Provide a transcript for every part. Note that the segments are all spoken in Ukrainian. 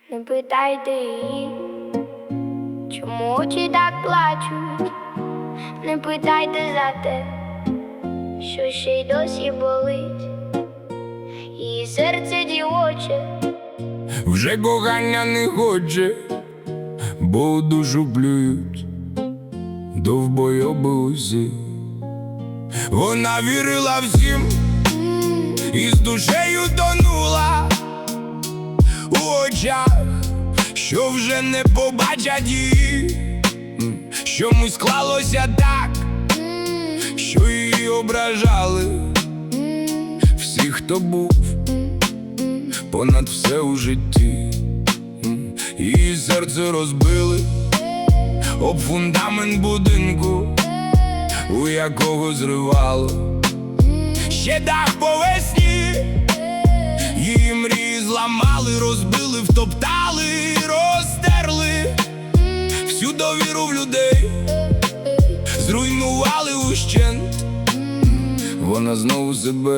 Не питайте її, чому очі так плачуть. Не питайте за те, що ще й досі болить. Її серце дівоче вже кохання не хоче, бо у душу плюють довбойоби усі. Вона вірила всім і з душею тонула у очах, що вже не побачать її. Чомусь склалося так, що її ображали всі, хто був понад все у житті. Її серце розбили об фундамент будинку, у якого зривало ще дах по весні. Її мрії зламали, розбили, втоптали, розтерли всю довіру в людей, зруйнували ущент. Вона знову себе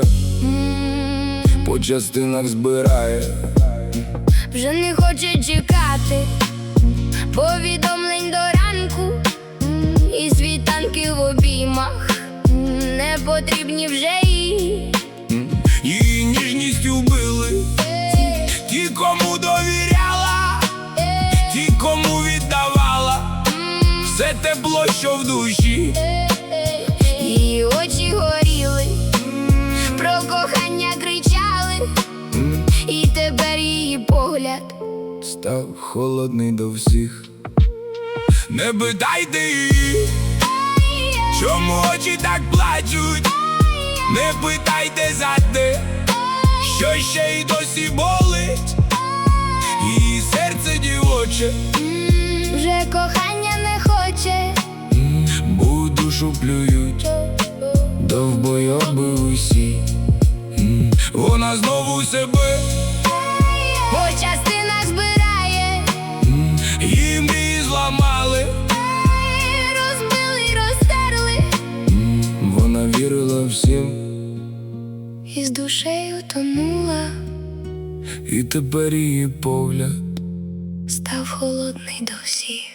по частинах збирає, вже не хоче чекати повідомлень до ранку, і світанки в обіймах не потрібні вже їй. Її ніжністю вбили ті, кому довіряла, ті, кому віддавала все тепло, що в душі. Її очі горіли, про кохання кричали, і тепер її погляд став холодний до всіх. Не питайте її, чому очі так плачуть. Не питайте за те, що ще й досі болить. Її серце дівоче вже кохання не хоче, бо у душу плюють довбойоби усі. Вона знову себе по частинах збирає, її мрії зламали, розбили й розтерли, вона вірила всім і з душею тонула, і тепер її погляд став холодний до всіх.